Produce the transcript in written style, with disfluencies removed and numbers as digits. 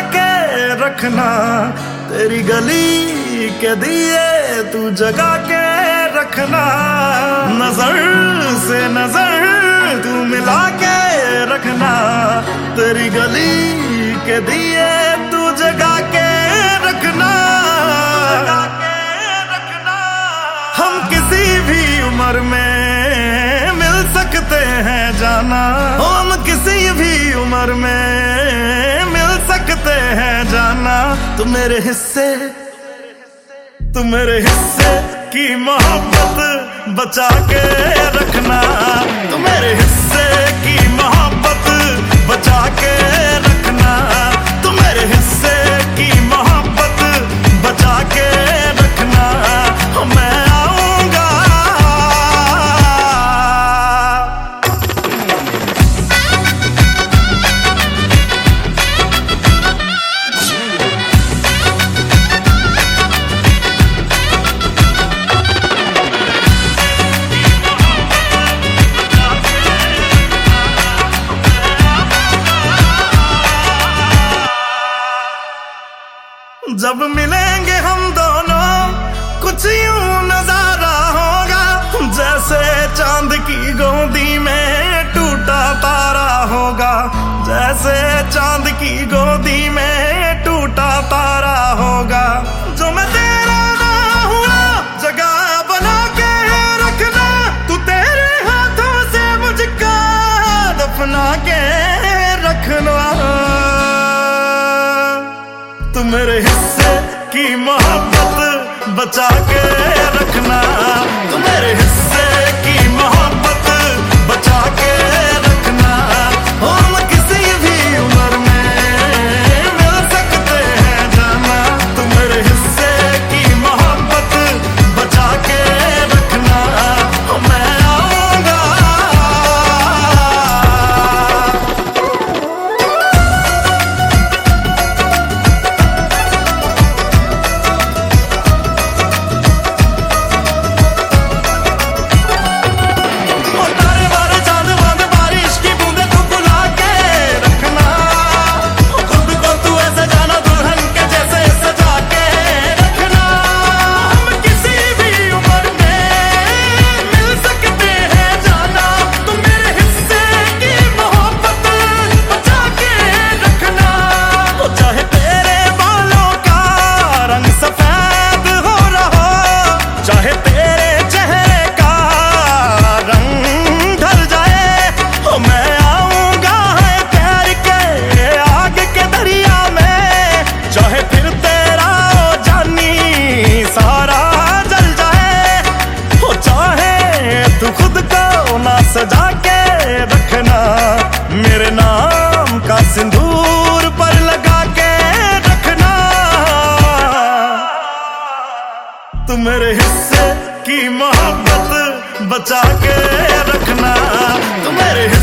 के रखना, तेरी गली के दिए तू जगा के रखना, नजर से नजर तू मिला के रखना, तेरी गली के दिए तू जगा के रखना। हम किसी भी उम्र में मिल सकते हैं जाना, हम किसी भी उम्र में मिल सकते हैं जाना। तू मेरे हिस्से की मोहब्बत बचा के रखना, तू मेरे हिस्से की मोहब्बत बचा के रखना, तू मेरे हिस्से की मोहब्बत बचा के रखना। मैं जब मिलेंगे हम दोनों कुछ यूं नजारा होगा, जैसे चांद की गोदी में टूटा तारा होगा, जैसे चांद की गोदी में टूटा तारा होगा। जो मैं तेरा ना हुआ जगह बना के रखना, तू तेरे हाथों से मुझको दफना के रखना। तू मेरे हिस्से की मोहब्बत बचा के रखना, तू मेरे हिस्से की मोहब्बत बचा के रखना। हम किसी भी उम्र में मिल सकते हैं जाना, तू मेरे हिस्से की मोहब्बत बचा के रखना। मैं आऊंगा। सजा के रखना, मेरे नाम का सिंदूर पर लगा के रखना। तू मेरे हिस्से की मोहब्बत बचा के रखना, तू मेरे